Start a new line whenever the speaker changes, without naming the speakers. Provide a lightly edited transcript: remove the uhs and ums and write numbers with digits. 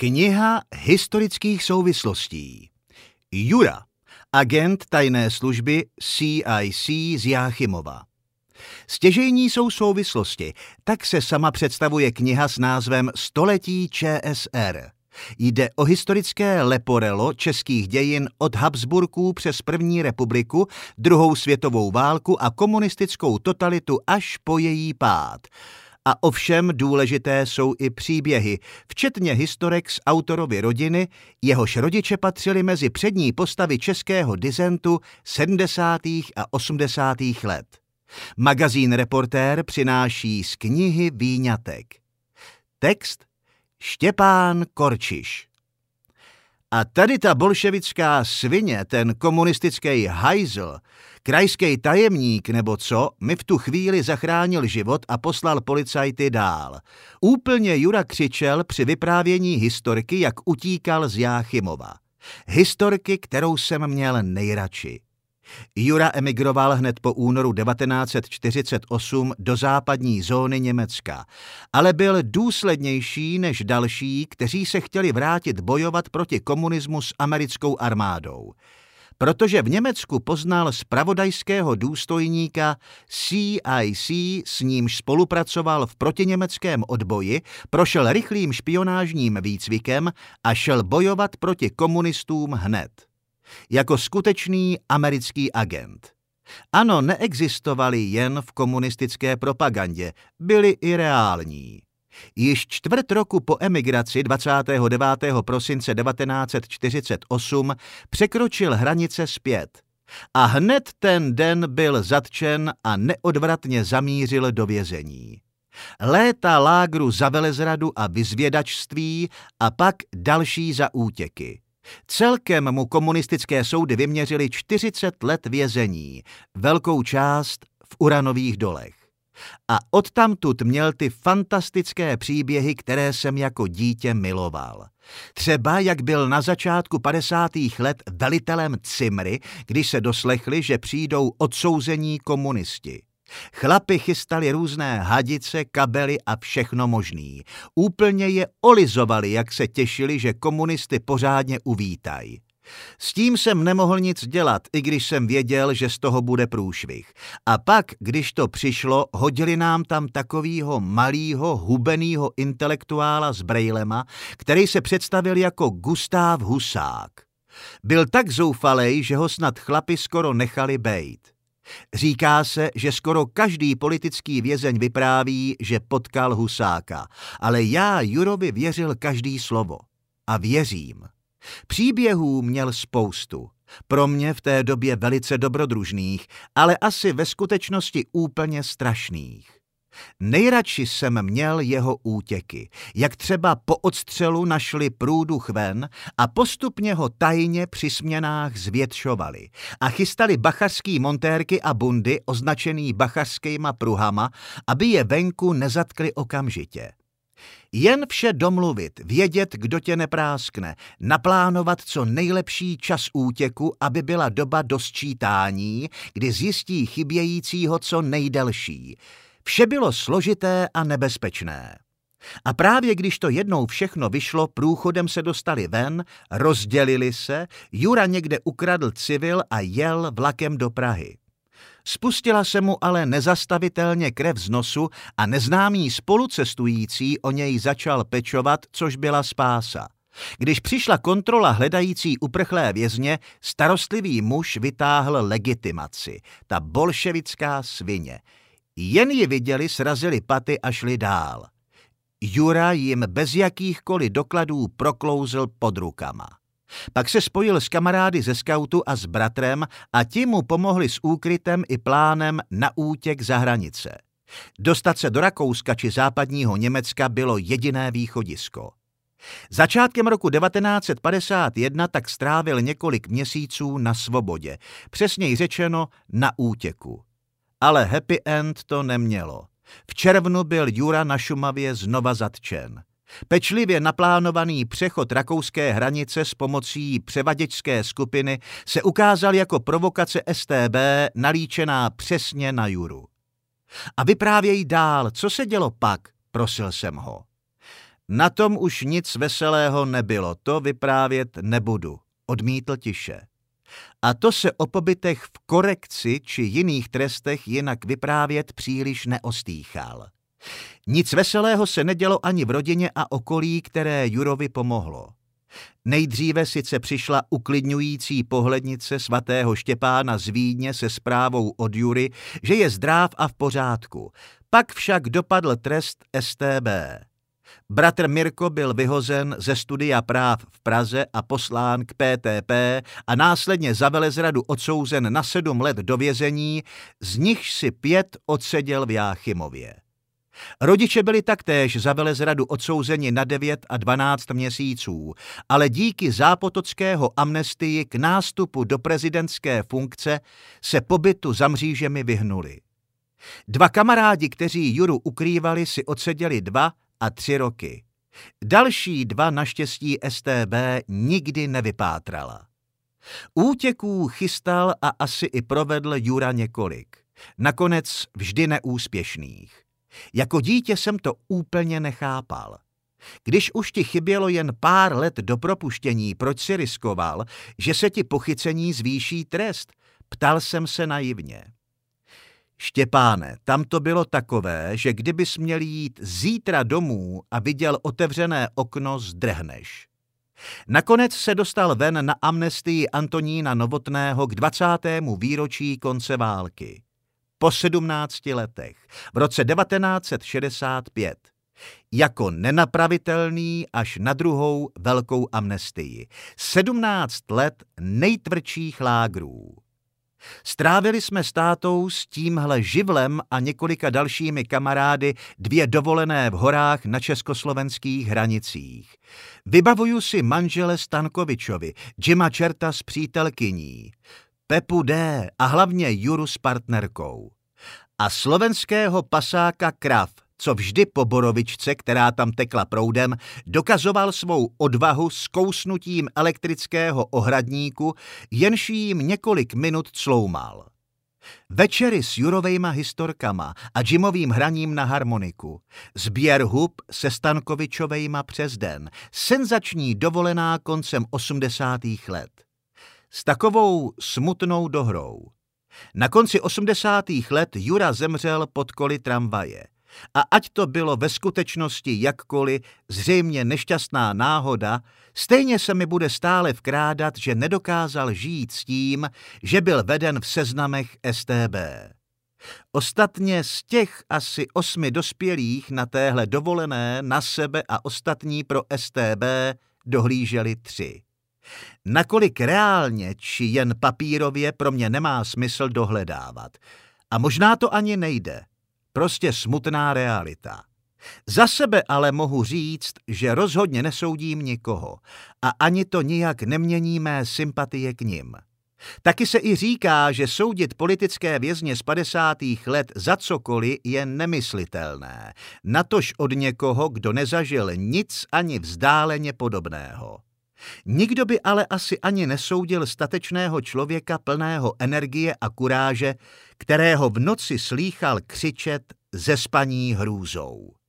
Kniha historických souvislostí. Jura, agent tajné služby CIC z Jáchymova. Stěžejní jsou souvislosti, tak se sama představuje kniha s názvem Století ČSR. Jde o historické leporelo českých dějin od Habsburků přes první republiku, druhou světovou válku a komunistickou totalitu až po její pád. A ovšem důležité jsou i příběhy, včetně historek z autorovy rodiny, jehož rodiče patřili mezi přední postavy českého disentu 70. a 80. let. Magazín Reportér přináší z knihy výňatek. Text Štěpán Korčiš. A tady ta bolševická svině, ten komunistický hajzl, krajský tajemník nebo co, mi v tu chvíli zachránil život a poslal policajty dál. Úplně Jura křičel při vyprávění historky, jak utíkal z Jáchymova. Historky, kterou jsem měl nejradši. Jura emigroval hned po únoru 1948 do západní zóny Německa, ale byl důslednější než další, kteří se chtěli vrátit bojovat proti komunismu s americkou armádou. Protože v Německu poznal zpravodajského důstojníka CIC, s nímž spolupracoval v protiněmeckém odboji, prošel rychlým špionážním výcvikem a šel bojovat proti komunistům hned. Jako skutečný americký agent. Ano, neexistovali jen v komunistické propagandě, byli i reální. Již čtvrt roku po emigraci 29. prosince 1948 překročil hranice zpět. A hned ten den byl zatčen a neodvratně zamířil do vězení. Léta lágru za velezradu a vyzvědačství a pak další za útěky. Celkem mu komunistické soudy vyměřily 40 let vězení, velkou část v uranových dolech. A odtamtud měl ty fantastické příběhy, které jsem jako dítě miloval. Třeba jak byl na začátku 50. let velitelem Cimry, když se doslechli, že přijdou odsouzení komunisti. Chlapi chystali různé hadice, kabely a všechno možný. Úplně je olizovali, jak se těšili, že komunisty pořádně uvítají. S tím jsem nemohl nic dělat, i když jsem věděl, že z toho bude průšvih. A pak, když to přišlo, hodili nám tam takovýho malýho, hubenýho intelektuála s brejlema, který se představil jako Gustav Husák. Byl tak zoufalej, že ho snad chlapi skoro nechali bejt. Říká se, že skoro každý politický vězeň vypráví, že potkal Husáka, ale já Jurovi věřil každý slovo. A věřím. Příběhů měl spoustu. Pro mě v té době velice dobrodružných, ale asi ve skutečnosti úplně strašných. Nejradši jsem měl jeho útěky, jak třeba po odstřelu našli průduch ven a postupně ho tajně při směnách zvětšovali a chystali bachařský montérky a bundy označený bachařskýma pruhama, aby je venku nezatkli okamžitě. Jen vše domluvit, vědět, kdo tě nepráskne, naplánovat co nejlepší čas útěku, aby byla doba do sčítání, kdy zjistí chybějícího co nejdelší. Vše bylo složité a nebezpečné. A právě když to jednou všechno vyšlo, průchodem se dostali ven, rozdělili se, Jura někde ukradl civil a jel vlakem do Prahy. Spustila se mu ale nezastavitelně krev z nosu a neznámý spolucestující o něj začal pečovat, což byla spása. Když přišla kontrola hledající uprchlé vězně, starostlivý muž vytáhl legitimaci, ta bolševická svině. Jen ji viděli, srazili paty a šli dál. Jura jim bez jakýchkoliv dokladů proklouzl pod rukama. Pak se spojil s kamarády ze skautu a s bratrem a ti mu pomohli s úkrytem i plánem na útěk za hranice. Dostat se do Rakouska či západního Německa bylo jediné východisko. Začátkem roku 1951 tak strávil několik měsíců na svobodě, přesněji řečeno na útěku. Ale happy end to nemělo. V červnu byl Jura na Šumavě znova zatčen. Pečlivě naplánovaný přechod rakouské hranice s pomocí převaděčské skupiny se ukázal jako provokace StB nalíčená přesně na Juru. A vyprávěj dál, co se dělo pak, prosil jsem ho. Na tom už nic veselého nebylo, to vyprávět nebudu, odmítl tiše. A to se o pobytech v korekci či jiných trestech jinak vyprávět příliš neostýchal. Nic veselého se nedělo ani v rodině a okolí, které Jurovi pomohlo. Nejdříve sice přišla uklidňující pohlednice svatého Štěpána z Vídně se zprávou od Jury, že je zdrav a v pořádku. Pak však dopadl trest StB. Bratr Mirko byl vyhozen ze studia práv v Praze a poslán k PTP a následně za velezradu odsouzen na 7 let do vězení, z nichž si 5 odseděl v Jáchymově. Rodiče byli taktéž za velezradu odsouzeni na 9 a 12 měsíců, ale díky zápotockého amnestii k nástupu do prezidentské funkce se pobytu za mřížemi vyhnuli. 2 kamarádi, kteří Juru ukrývali, si odseděli 2 a 3 roky. Další 2 naštěstí StB nikdy nevypátrala. Útěků chystal a asi i provedl Jura několik. Nakonec vždy neúspěšných. Jako dítě jsem to úplně nechápal. Když už ti chybělo jen pár let do propuštění, proč si riskoval, že se ti po chycení zvýší trest? Ptal jsem se naivně. Štěpáne, tam to bylo takové, že kdybys měl jít zítra domů a viděl otevřené okno, zdrhneš. Nakonec se dostal ven na amnestii Antonína Novotného k 20. výročí konce války. Po 17 letech, v roce 1965. Jako nenapravitelný až na druhou velkou amnestii. 17 let nejtvrdších lágrů. Strávili jsme s tátou s tímhle živlem a několika dalšími kamarády 2 dovolené v horách na československých hranicích. Vybavuju si manžele Stankovičovi, Jima Čerta s přítelkyní, Pepu D. a hlavně Juru s partnerkou. A slovenského pasáka Krav, co vždy po borovičce, která tam tekla proudem, dokazoval svou odvahu zkousnutím elektrického ohradníku, jenž jim několik minut cloumal. Večery s Jurovejma historkama a Jimovým hraním na harmoniku, sběr hub se Stankovičovejma přes den, senzační dovolená koncem 80. let. S takovou smutnou dohrou. Na konci 80. let Jura zemřel pod koly tramvaje. A ať to bylo ve skutečnosti jakkoliv, zřejmě nešťastná náhoda, stejně se mi bude stále vkrádat, že nedokázal žít s tím, že byl veden v seznamech StB. Ostatně z těch asi 8 dospělých na téhle dovolené na sebe a ostatní pro StB dohlíželi 3. Nakolik reálně či jen papírově pro mě nemá smysl dohledávat. A možná to ani nejde. Prostě smutná realita. Za sebe ale mohu říct, že rozhodně nesoudím nikoho a ani to nijak nemění mé sympatie k nim. Taky se i říká, že soudit politické vězně z 50. let za cokoliv je nemyslitelné, natož od někoho, kdo nezažil nic ani vzdáleně podobného. Nikdo by ale asi ani nesoudil statečného člověka plného energie a kuráže, kterého v noci slýchal křičet ze spaní hrůzou.